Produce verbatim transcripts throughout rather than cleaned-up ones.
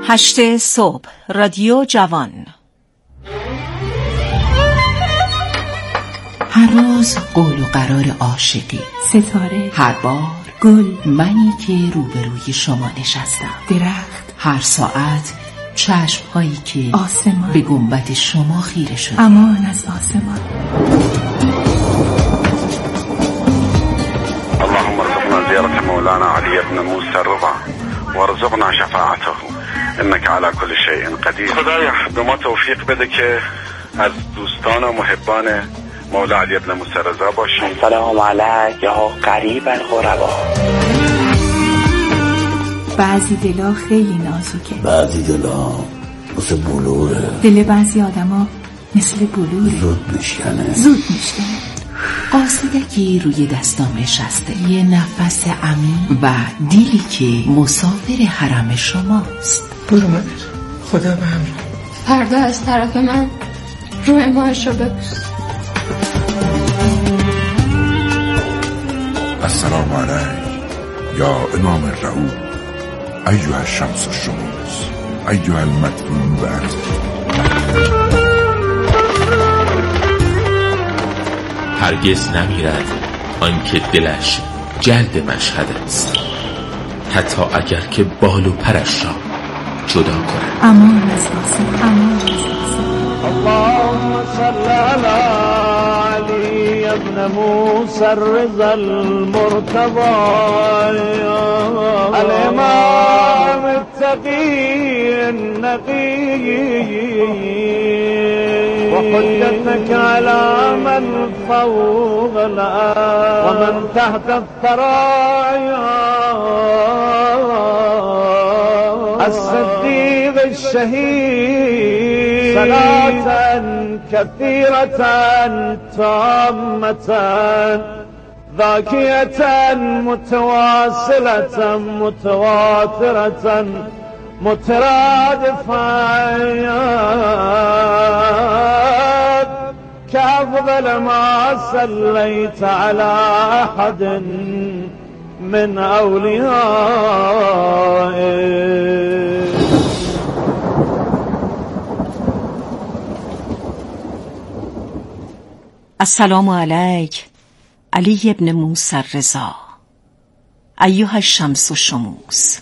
هشت صبح رادیو جوان. هر روز قول و قرار عاشقی، ستاره، هر بار گل، منی که روبروی شما نشستم، درخت، هر ساعت چشم هایی که آسمان به گنبد شما خیره شده. امان از آسمان. اللهم ارزقنا زيارة مولانا علي بن موسى الرضا وارزقنا شفاعته انك على كل شيء قدیر. خدایا به ما توفیق بده که از دوستان و محبان مولا علی بن موسی رضا باشیم. سلام علیک یا قریب الغربا. بعضی دلا خیلی نازکه، بعضی دلا مثل بلوره، دل بعضی آدما مثل بلوره، زود میشکنه زود میشکنه. قاصدکی روی دستام نشسته، یه نفس عمیق و دیلی که مسافر حرم شماست. برو مادر، خدا به همراه. فردا از طرف من روی ماهش رو ببوس. السلام علیک یا امام رعوف ایها الشمس الشموس ایها المدفون بعد. هرگز نمیرد آنکه دلش جلد مشهد است، حتی اگر که بال و پرش را جدا کند. امان از آسمان، امان از آسمان. اللهم صل علی علی ابن موسی الرضا المرتضی الامام التقی النقی وحجتك على من فوق الأرض ومن تحت الثرايا الصديق الشهيد صلاة كثيرة تامة ذاكية متواصلة متواترة مترادفات كأفضل ما صليت على أحد من أوليائك. السلام علیک علی بن موسی الرضا ایها الشمس الشموس.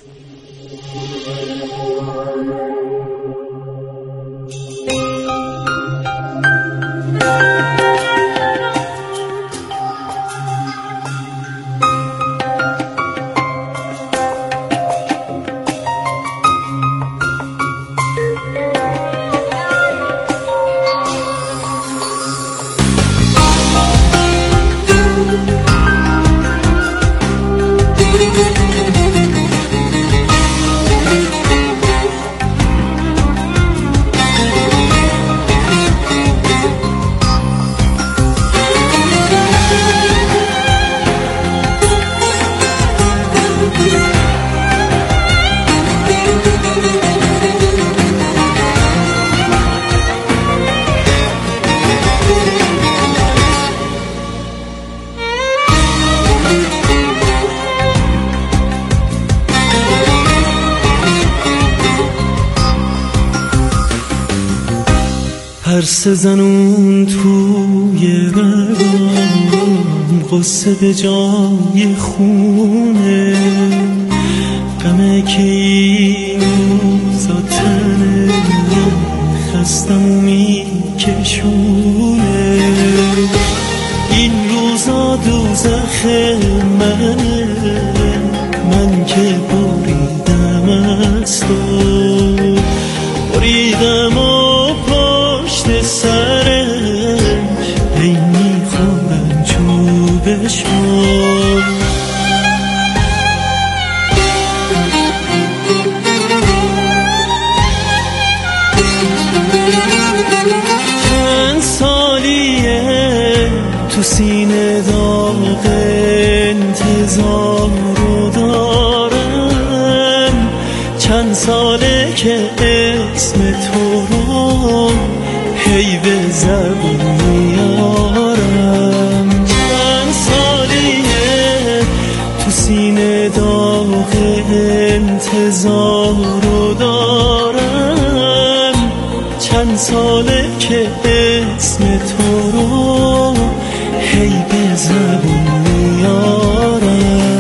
پرسه زنون توی رگم، قصه به جای خونه، غمه که این روزا تنه خستمو میکشونه. این روزا دوزخ منه، من که بریدم از تو، بریدم و پشت سرش هی میخورم چوبشو. چند سالیه تو سینه داغ انتظار رو دارم، چند ساله که اسم تو رو هی به زبون میارم. چند سالیه تو سینه داغ انتظار رو دارم، ساله که اسم تو رو هی به زبون میارم.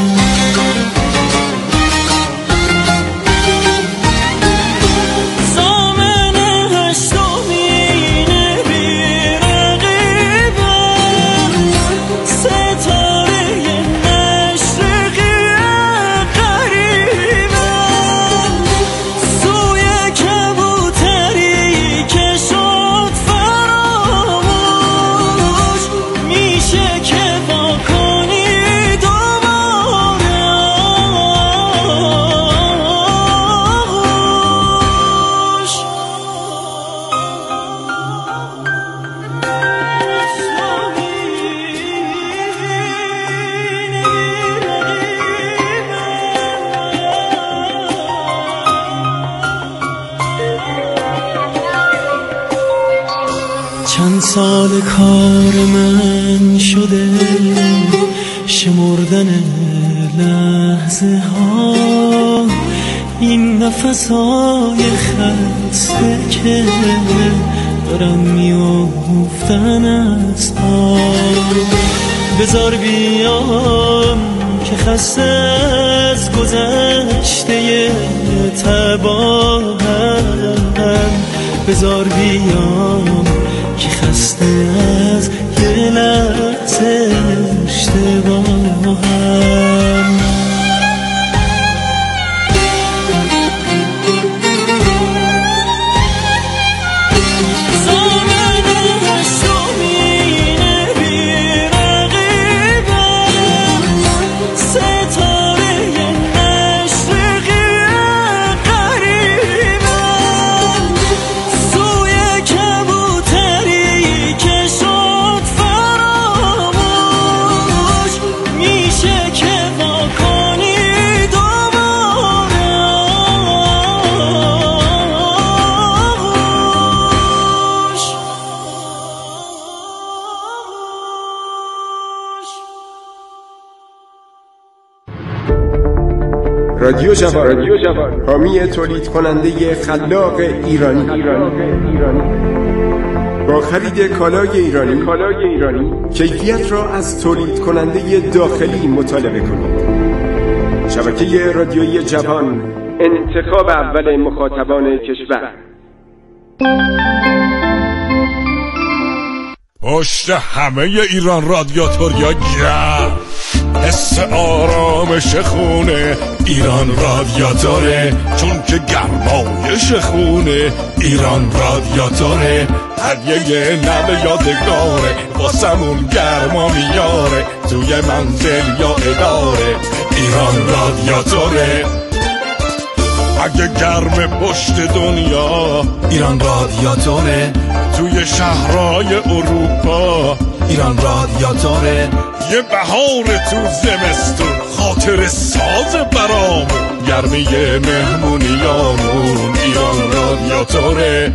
چند سال کار من شده شمردن لحظه ها، این نفسای خسته که دارم میافتن از پا. بذار بیام که خسته از گذشته تباهم، بذار بیام که خسته از یه لحظه اشتباهم. رادیو جوان، حامی تولید کننده خلاق ایرانی. ایرانی با خرید کالای ایرانی، کالای ایرانی کیفیت را از تولید کننده داخلی مطالبه کنید. شبکه رادیویی جوان، انتخاب اول مخاطبان کشور. پشت همه ایران رادیاتوریا گرم، حس آرامش خونه ایران رادیاتوره، چون که گرمایش خونه ایران رادیاتوره. هدیه نو یادگاره واسمون گرما میاره، توی منزل یا اداره ایران رادیاتوره. اگه گرم پشت دنیا ایران رادیاتوره، توی شهرهای اروپا ایران رادیاتوره. یه بهار تو زمستون خاطر ساز برامون، گرمی مهمونیامون ایران رادیاتوره.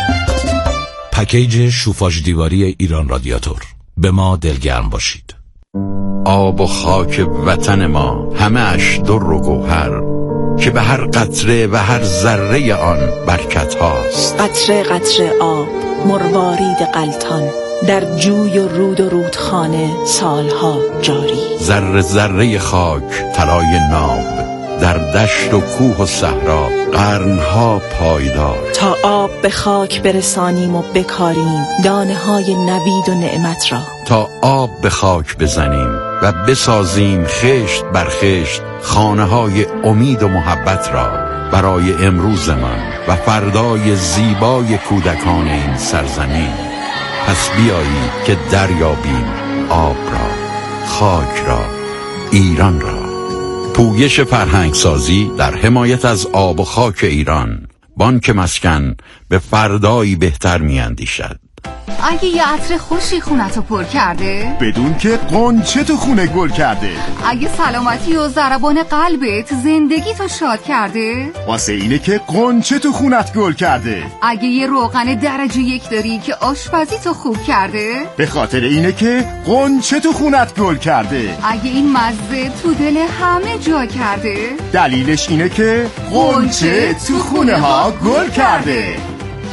پکیج شوفاژ دیواری ایران رادیاتور، به ما دلگرم باشید. آب و خاک وطن ما همه اش در و گوهر، که به هر قطره و هر ذره آن برکت هاست. قطره قطره آب مروارید غلطان، در جوی و رود و رودخانه سالها جاری. ذره ذره خاک طلای ناب، در دشت و کوه و صحرا قرنها پایدار. تا آب به خاک برسانیم و بکاریم دانه های نوید و نعمت را، تا آب به خاک بزنیم و بسازیم خشت بر خشت خانه های امید و محبت را برای امروزمان و فردای زیبای کودکان این سرزمین. پس بیایید که دریابیم آب را، خاک را، ایران را. پویش فرهنگسازی در حمایت از آب و خاک ایران. بانک مسکن به فردایی بهتر میاندیشد. اگه یه عطر خوشی خونتو پر کرده، بدون که قنچه تو خونه گل کرده. اگه سلامتی و ضربان قلبت زندگی تو شاد کرده، واسه اینه که قنچه تو خونت گل کرده. اگه یه روغن درجه یک داری که آشپزی تو خوب کرده، به خاطر اینه که قنچه تو خونت گل کرده. اگه این مزه تو دل همه جا کرده، دلیلش اینه که قنچه تو خونه ها گل کرده.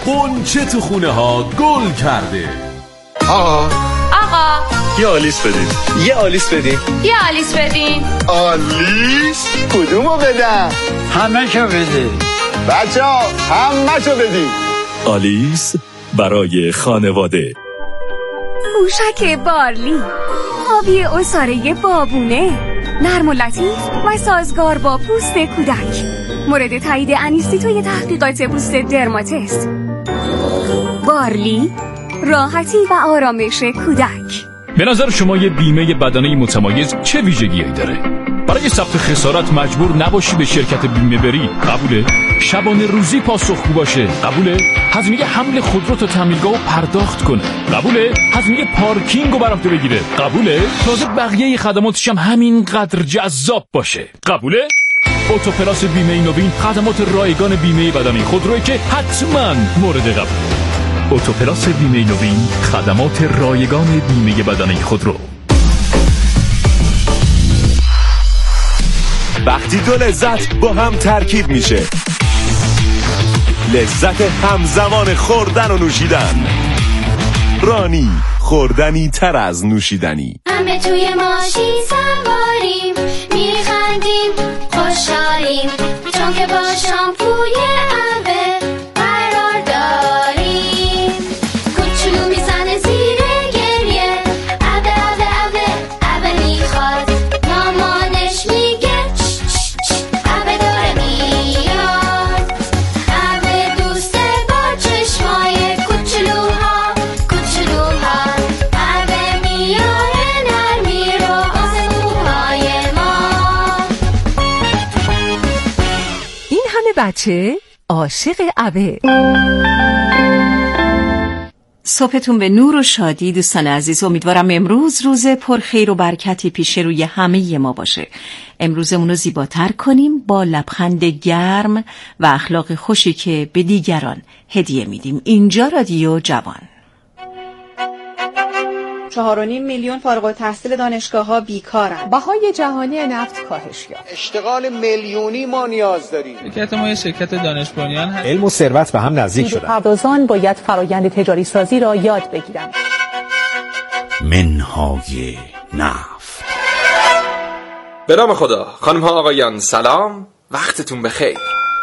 قنچه تو خونه ها گل کرده. آقا آقا یه آلیس بدین. یه آلیس بدین. یه آلیس بدین. آلیس؟ کدومو بدم؟ همه شو بدین. بچه ها همه شو بدین. آلیس برای خانواده. پوشک بارلی، حاوی عصاره بابونه، نرم و لطیف و سازگار با پوست کودک. مورد تایید انیستیتوی تحقیقات پوست درماتست. بارلی، راحتی و آرامش کودک. به نظر شما یه بیمه بدنه متمایز چه ویژگی‌ای داره؟ برای ثبت خسارت مجبور نباشی به شرکت بیمه بری، قبوله؟ شبانه روزی پاسخگو باشه، قبوله؟ هزینه حمل خودرو تا تعمیرگاهو پرداخت کنه، قبوله؟ هزینه پارکینگو بر عهده بگیره، قبوله؟ تازه بقیه خدماتش هم همینقدر جذاب باشه، قبوله؟ اوتوپلاس بیمه نوین خدمات رایگان بیمه بدنه خودرویی که حتما مورد قبوله. اوتوپلاس بیمه نوین خدمات رایگان بیمه بدنه خودرو. وقتی دو لذت با هم ترکیب میشه، لذت همزمان خوردن و نوشیدن. رانی، خوردنی تر از نوشیدنی. همه توی ماشین سواریم، میخندیم خوشحالیم، چون که با شامپوی عبه قرار داریم. کوچولو میزنه زیر گریه، عبه عبه عبه عبه میخواد، مامانش میگه چش چش چش عبه داره میاد. عبه دوسته با چشمای کوچولوها کوچولوها، عبه میاره نرمی رو واسه موهای ما. این همه بچه عاشق عبه. صبحتون به نور و شادی دوستان عزیز. امیدوارم امروز روز پرخیر و برکتی پیش روی همه ما باشه. امروزمون رو زیباتر کنیم با لبخند گرم و اخلاق خوشی که به دیگران هدیه میدیم. اینجا رادیو جوان. چهار و نیم میلیون فارغ التحصیل دانشگاه‌ها بیکارن. بهای جهانی نفت کاهش یافت. اشتغال میلیونی ما نیاز داریم. شرکت ما یه شرکت دانش بنیان هست. علم و ثروت به هم نزدیک شدن. پردازان باید فرآیند تجاری سازی را یاد بگیرن. منهای نفت. به نام خدا. خانم ها آقایان سلام، وقتتون بخیر.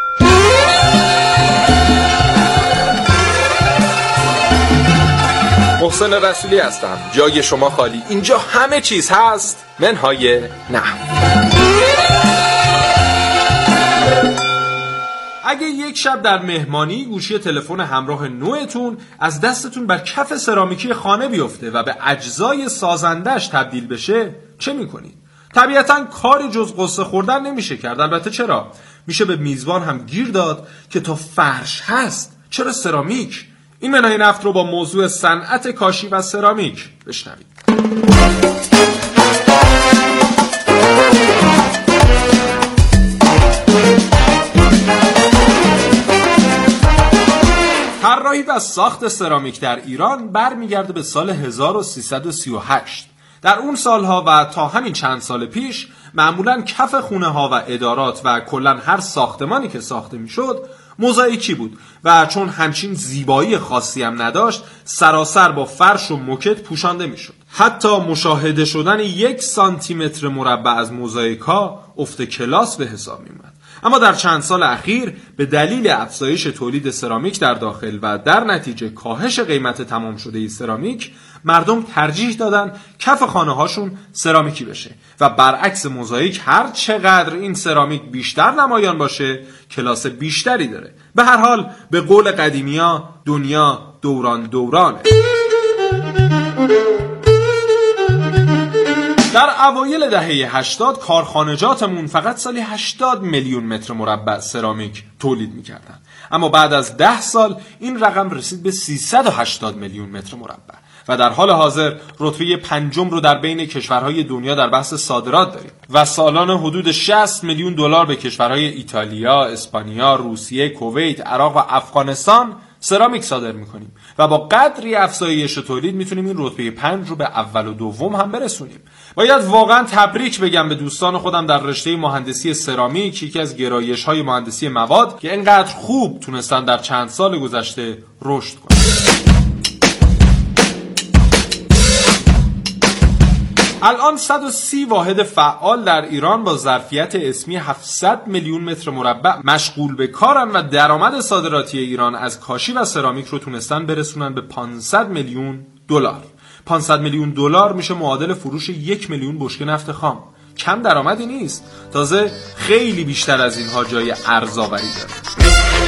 محسن رسولی هستم. جای شما خالی. اینجا همه چیز هست منهای نفت. اگه یک شب در مهمانی گوشی تلفن همراه نوعتون از دستتون بر کف سرامیکی خانه بیفته و به اجزای سازندش تبدیل بشه، چه میکنید؟ طبیعتاً کاری جز قصه خوردن نمیشه کرد. البته چرا؟ میشه به میزبان هم گیر داد که تا فرش هست چرا سرامیک؟ این منهای نفت رو با موضوع صنعت کاشی و سرامیک بشنوید. طراحی و ساخت سرامیک در ایران برمیگرده به سال هزار و سیصد و سی و هشت. در اون سالها و تا همین چند سال پیش معمولاً کف خونه ها و ادارات و کلاً هر ساختمانی که ساخته میشد موزاییکی بود و چون همچین زیبایی خاصی هم نداشت سراسر با فرش و موکت پوشانده میشد. حتی مشاهده شدن یک سانتی متر مربع از موزاییکا افت کلاس به حساب میومد. اما در چند سال اخیر به دلیل افزایش تولید سرامیک در داخل و در نتیجه کاهش قیمت تمام شده سرامیک، مردم ترجیح دادن کف خانه هاشون سرامیکی بشه و برعکس موزاییک هر چقدر این سرامیک بیشتر نمایان باشه کلاس بیشتری داره. به هر حال به قول قدیمیا دنیا دوران دورانه. در اوایل دهه هشتاد کارخانجاتمون فقط سالی هشتاد میلیون متر مربع سرامیک تولید میکردن، اما بعد از ده سال این رقم رسید به سیصد و هشتاد میلیون متر مربع و در حال حاضر رتبه پنجم رو در بین کشورهای دنیا در بحث صادرات داریم و سالانه حدود شصت میلیون دلار به کشورهای ایتالیا، اسپانیا، روسیه، کویت، عراق و افغانستان سرامیک صادر میکنیم و با قدری افزایش تولید میتونیم این رتبه پنج رو به اول و دوم هم برسونیم. باید واقعا تبریک بگم به دوستان خودم در رشته مهندسی سرامیک، یکی از گرایش‌های مهندسی مواد که اینقدر خوب تونستن در چند سال گذشته رشد کنن. الان صد و سی واحد فعال در ایران با ظرفیت اسمی هفتصد میلیون متر مربع مشغول به کارن و درآمد صادراتی ایران از کاشی و سرامیک رو تونستن برسونن به پانصد میلیون دلار. پانصد میلیون دلار میشه معادل فروش یک میلیون بشکه نفت خام. کم درآمدی نیست، تازه خیلی بیشتر از اینها جای ارزآوری داره.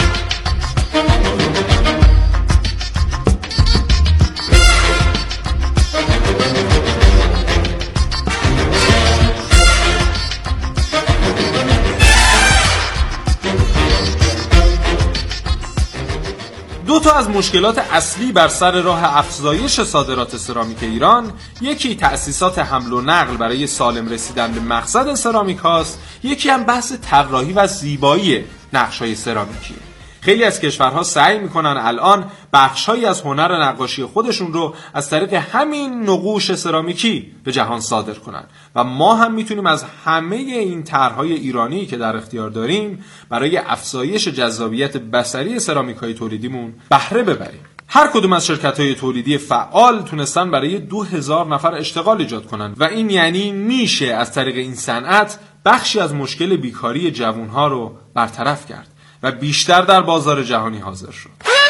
دو تا از مشکلات اصلی بر سر راه افزایش صادرات سرامیک ایران، یکی تأسیسات حمل و نقل برای سالم رسیدن به مقصد سرامیک هاست، یکی هم بحث طراحی و زیبایی نقش‌های سرامیکی. خیلی از کشورها سعی میکنن الان بخش‌هایی از هنر نقاشی خودشون رو از طریق همین نقوش سرامیکی به جهان صادر کنن و ما هم میتونیم از همه این طرح‌های ایرانی که در اختیار داریم برای افزایش جذابیت بصری سرامیک‌های تولیدیمون بهره ببریم. هر کدوم از شرکت‌های تولیدی فعال تونستن برای دو هزار نفر اشتغال ایجاد کنن و این یعنی میشه از طریق این صنعت بخشی از مشکل بیکاری جوان‌ها رو برطرف کرد و بیشتر در بازار جهانی حاضر شد.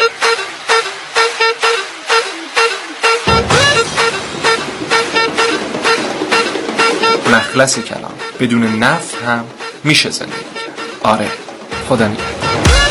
مخلص کلام، بدون نفت هم میشه زندگی کرد. آره، خدا نگهدار.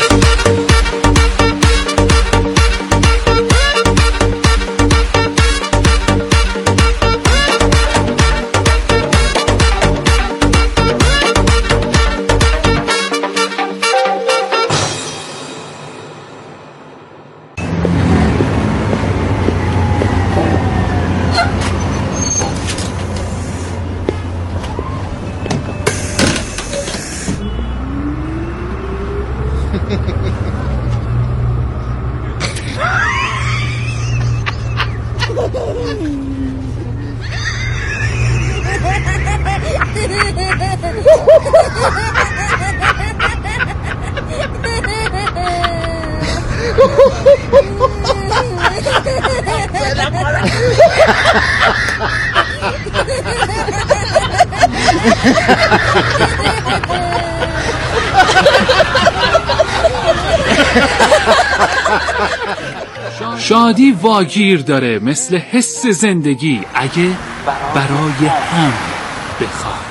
شادی واگیر داره مثل حس زندگی اگه برای هم بخوای.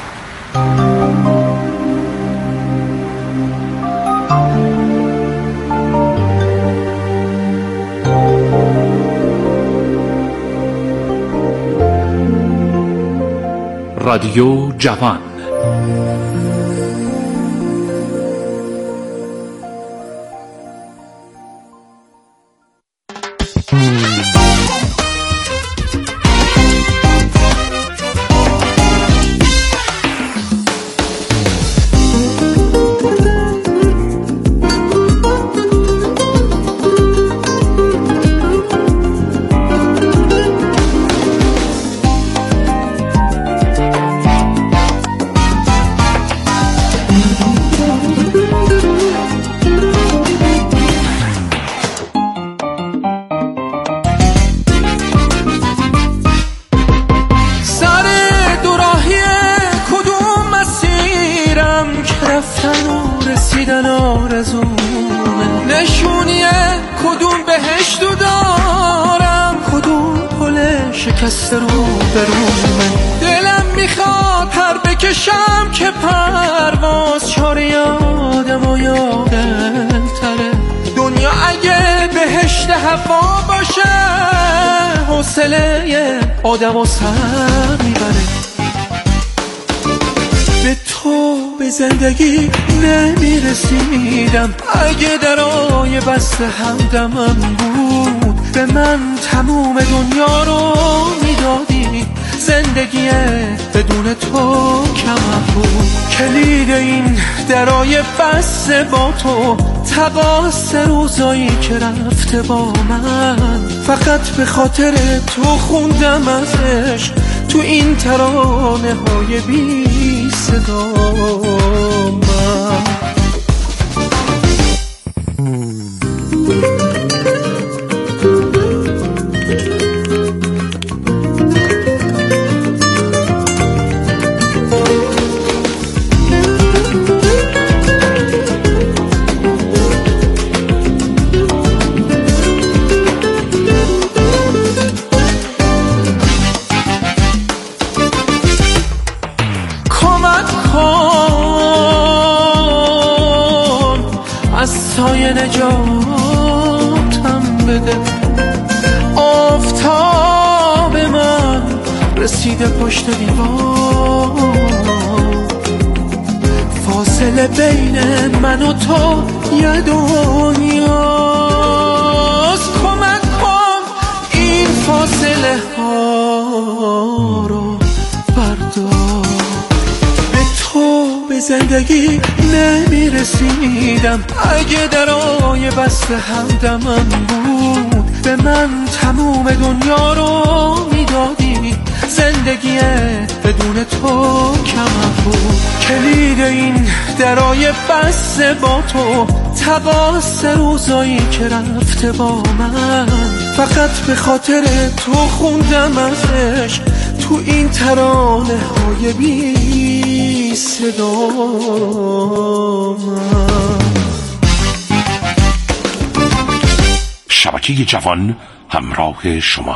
رادیو جوان. شکست رو برومه دلم میخواد پر بکشم که پرواز چاره یادم و یادم تره دنیا اگه بهشت هوا باشه حوصله آدم و سر میبره به تو به زندگی نمیرسیدم اگه درای بسته همدمم بود به من تموم دنیا رو میدادی زندگی بدون تو کم بود کلید این درای بسته با تو تقاس روزایی که رفته با من، فقط به خاطر تو خوندم ازش تو این ترانه های بی صدا من. سایه نجاتم بده، آفتاب من رسیده پشت دیوار، فاصله بین من و تو یه دنیاست. کمک کن این فاصله ها رو بردار، به تو به زندگی نمیرسیدم اگه درای بسته همدمم بود، به من تموم دنیا رو میدادی، زندگی بدون تو کم بود. کلید این درای بسته با تو، تقاس روزایی که رفته با من، فقط به خاطر تو خوندم ازش تو این ترانه های بی صدا من. شبکه جوان همراه شما.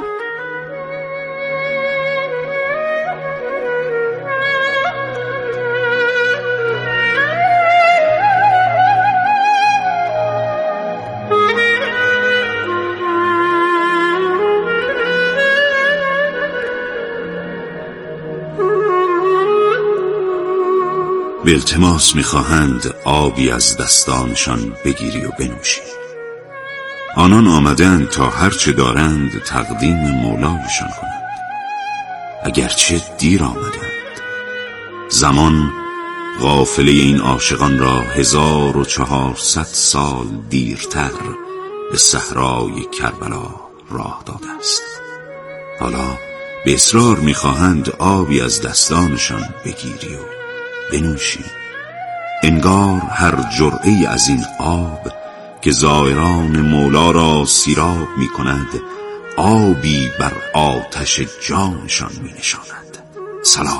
به التماس می‌خواهند آبی از دستانشان بگیری و بنوشی. آنان آمدند تا هرچه دارند تقدیم مولایشان کنند، اگرچه دیر آمدند. زمان قافله این عاشقان را هزار و چهارصد سال دیرتر به صحرای کربلا راه داده است. حالا به اصرار می‌خواهند آبی از دستانشان بگیری و بنوشی. انگار هر جرعه‌ای از این آب که زائران مولا را سیراب می کند، آبی بر آتش جانشان می نشاند. سلام،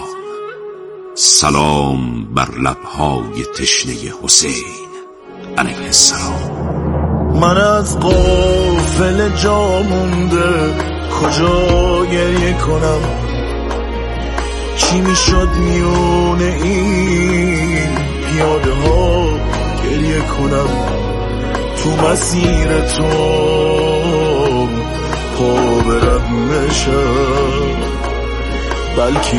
سلام بر لبهای تشنه حسین علیه السلام. من از قافله جا مونده کجا گریه کنم، چی میشد میون این پیاده ها گریه کنم، تو مسیر تو پا برم نشم، بلکه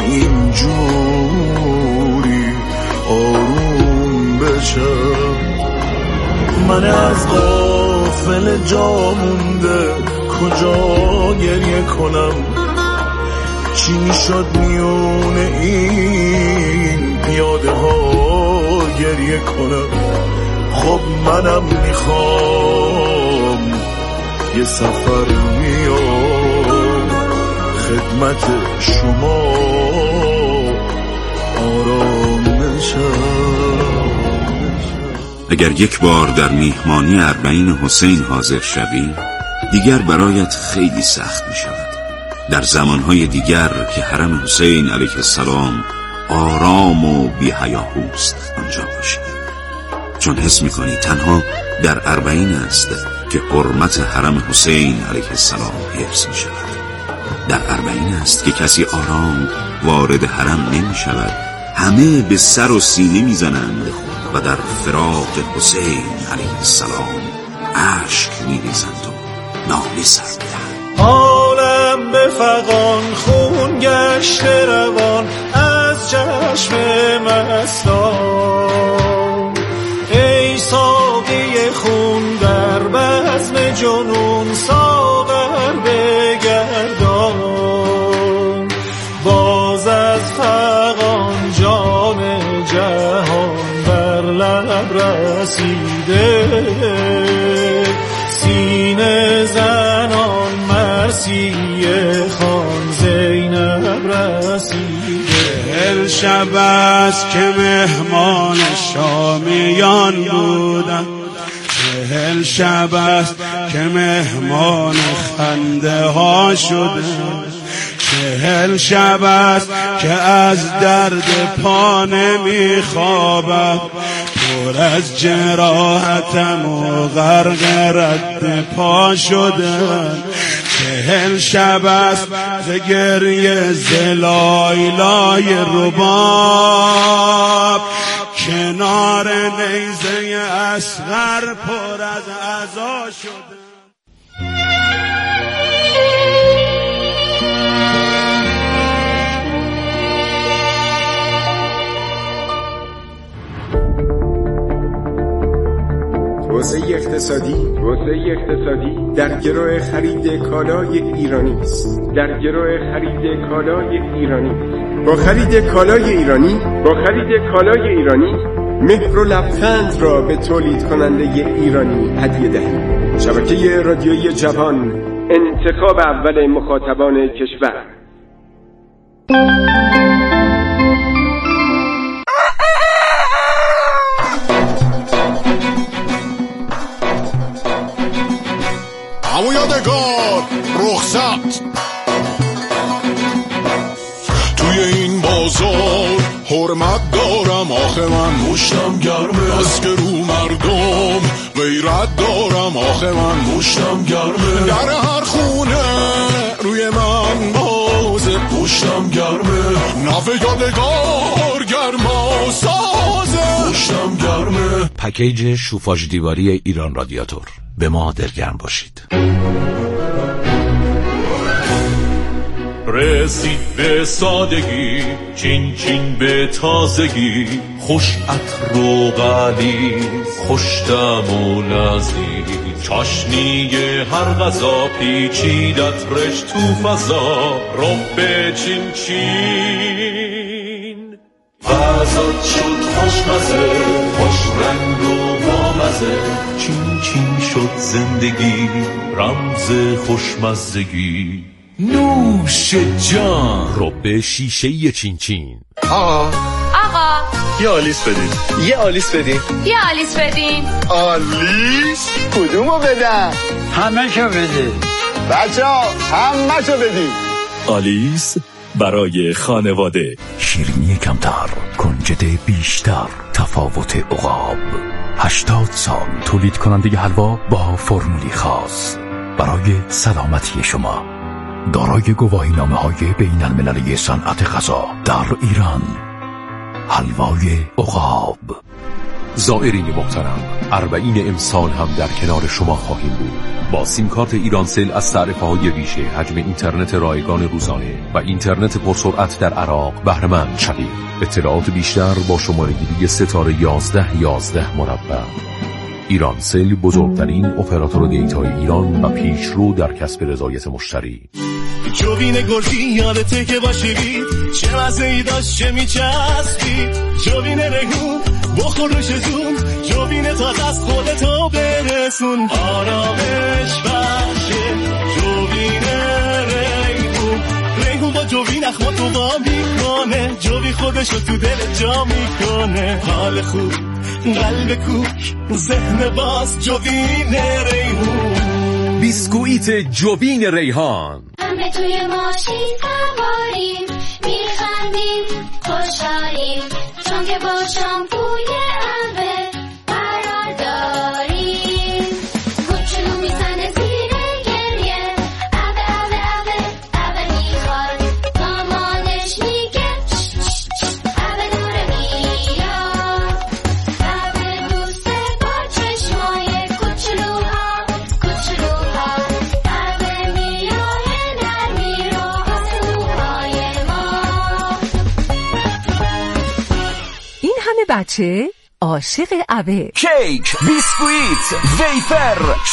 اینجوری آروم بشم. من از غافل جا مونده کجا گریه کنم، چی میشد میون این پیاده ها گریه کنم. خب منم میخوام یه سفر میام خدمت شما آرامشم. اگر یک بار در میهمانی اربعین حسین حاضر شوی، دیگر برایت خیلی سخت می شود. در زمانهای دیگر که حرم حسین علیه السلام آرام و بی هیاهوست آنجا باشی، چون حس می کنی تنها در اربعین است که حرمت حرم حسین علیه السلام حفظ می شود. در اربعین است که کسی آرام وارد حرم نمی شود، همه به سر و سینه می زنند و در فراق حسین علیه السلام اشک می ریزند و ناله سر می‌دهند. عالم به فغان خون گشت روان از چشم مستان، ای ساقی خون در بزم جنون ساغر بگردان، باز از فغان جام جهان بر لب رسیده، سینه زنان مرسیه خان زینب رسیده. چهل شب است که مهمان شامیان بودم، چهل شب است که مهمان خنده ها شدم، چهل شب است که از درد پا نمی خوابم، پر از جراحتم و غرق رد پا شدم. چهل شب است ز گریه ز لایلای رباب، کنار نیزه اصغر پر از عزا شدم. توسعه اقتصادی توسعه اقتصادی در گرو خرید کالای ایرانی است. در گرو خرید کالای ایرانی با خرید کالای ایرانی با خرید کالای ایرانی مهر و لبخند را به تولید کننده ایرانی هدیه دهید. شبکه رادیویی جوان، انتخاب اول مخاطبان کشور. همون یادگار رخصت توی این بازار حرمت دارم، آخه من مشتم گرمه، از که رو مردم غیرت دارم، آخه من مشتم گرمه، در هر خونه روی من بازه پشتم گرمه، نفع یادگار گرما سازه پشتم گرمه. پکیج شوفاژ دیواری ایران رادیاتور، به ما دلگرم باشید. رسید به سادگی، چین چین به تازگی، خوش عطر و غلیظ، خوش طعم و لذیذ، چاشنی هر غذا پیچیدت رش تو فضا، رب چین چین غذات شد خوشمزه، خوش رنگ و بامزه، چین چین شد زندگی، رمز خوشمزدگی. نوش جان، رب شیشه چین چین. آقا آقا یه آلیس بدین، یه آلیس بدین، یه آلیس بدین. آلیس کدومو بدن؟ همه شو بدین بچه ها، همه شو بدین. آلیس برای خانواده. شیرینی کمتر، کنجد بیشتر، تفاوت عقاب. هشتاد سال تولید کننده حلوا با فرمولی خاص برای سلامتی شما، دارای گواهی نامه های بین المللی صنعت غذا در ایران. حلوای عقاب. زائرین محترم، اربعین امسال هم در کنار شما خواهیم بود. با سیم کارت ایرانسل از تعرفه های ویژه، حجم اینترنت رایگان روزانه و اینترنت پرسرعت در عراق بهره مند شوید. اطلاعات بیشتر با شماره گیری ستاره یازده یازده مربع. ایرانسل بزرگترین اپراتور دیتای ایران و پیشرو در کسب رضایت مشتری. جوین گرزی یادته که باشیدی، چه مزه‌ای داشت چه میچسبی، جوین ریحون بخور روش زون، جوین تازه از خودتو برسون، آرامش بخشه جوین ریحون. ریحون با جوین اخماتو با میکنه، جوی خودشو تو دل جا میکنه، حال خوب قلب کوک ذهن باز جوین ریحون. بیسکویت جوین ریحان. همه توی ماشین سواریم، میخندیم خوشحالیم، چون که با شامپوی عبه قرار داریم. کوچولو میزنه زیر گریه، عبه عبه عبه عبه میخواد، مامانش میگه عبه دوره میاد، عبه دوسته با چشمای کوچولوها کوچولوها، عبه میاه نرمی رو آسموهای ما. این همه بچه عاشق عبه. کیک، بیسکویت، ویفر،